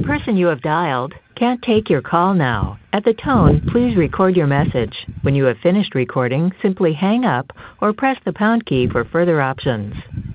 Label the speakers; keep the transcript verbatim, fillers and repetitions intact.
Speaker 1: The person you have dialed can't take your call now. At the tone, please record your message. When you have finished recording, simply hang up or press the pound key for further options.